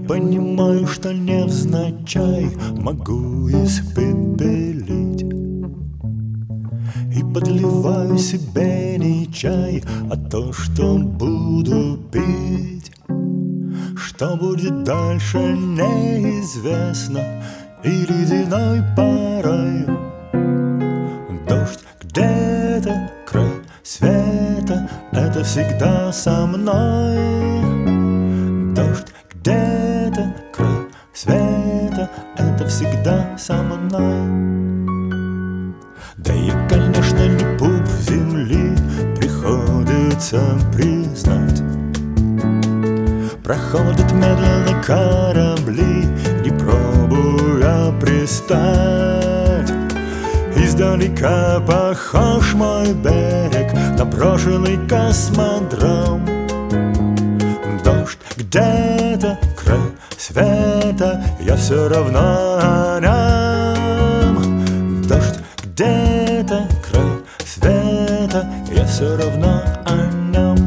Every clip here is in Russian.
понимаю, что невзначай могу испепелить, и подливаю себе не чай, а то, что буду пить. Что будет дальше, неизвестно, и ледяной порой дождь где-то, край света, это всегда со мной. Дождь где-то, край света, это всегда со мной. Да и, конечно, не пуп земли, приходится признать. Проходят медленно корабли, не пробуя пристать. Издалека похож мой берег на брошенный космодром. Дождь где-то, край света, я все равно о нем. Дождь где-то, край света, я все равно о нем.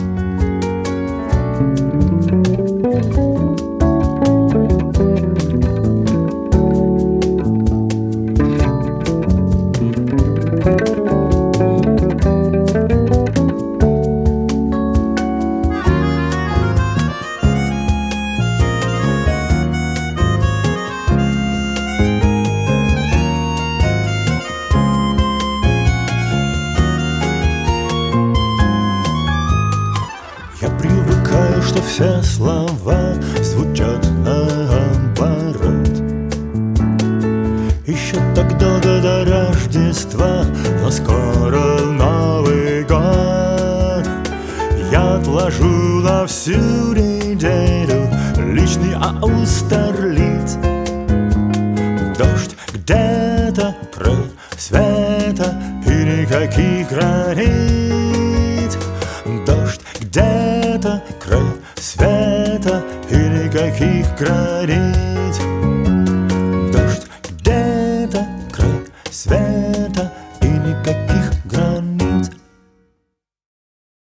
Я привыкаю, что все слова звучат наоборот. Еще так долго до Рождества, но скоро Новый год. Я отложу на всю неделю личный Аустерлиц. Дождь где-то, край света, и никаких границ. Дождь где-то, край света, и никаких границ.